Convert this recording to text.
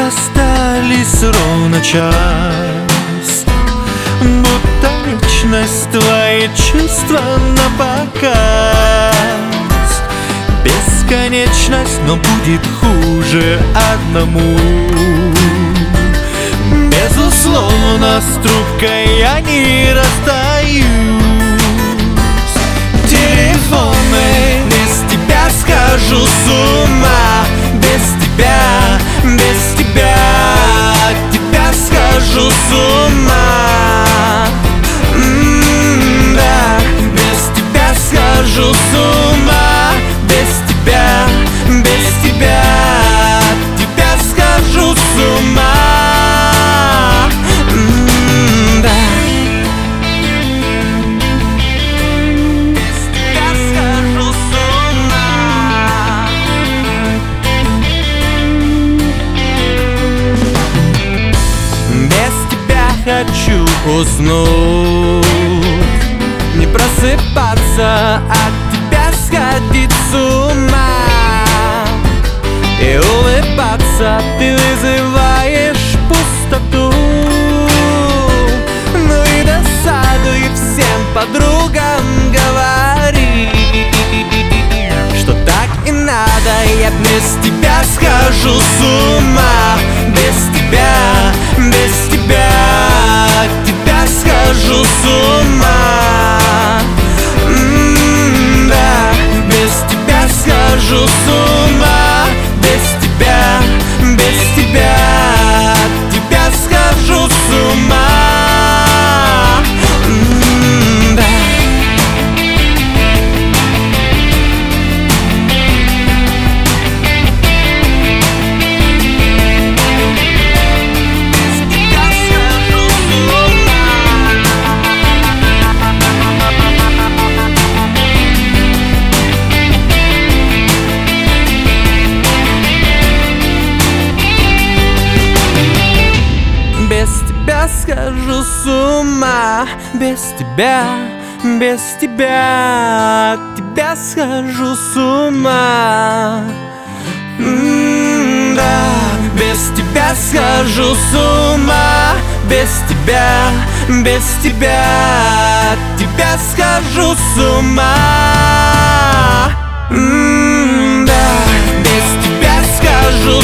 расстались ровно час, будто вечность, твои чувства напоказ. Бесконечность, но будет хуже одному. Безусловно, с трубкой я не расстаюсь. Телефоны, без тебя схожу с ума. Без тебя, без тебя, от тебя схожу с ума. Да, без тебя схожу с ума. Без тебя, без тебя, от тебя схожу с ума. Хочу уснуть, не просыпаться, от тебя сходить с ума и улыбаться. Ты вызываешь пустоту, ну и досаду, и всем подругам говори, что так и надо. Я без тебя схожу с ума. Без тебя, без тебя, от тебя схожу с ума. Да, без тебя схожу с ума. Без тебя, без тебя, от тебя схожу с ума. Схожу с ума. Без тебя, без тебя, от тебя схожу с ума. Да, без тебя схожу с ума. Без тебя, без тебя, от тебя схожу с ума. Да, без тебя схожу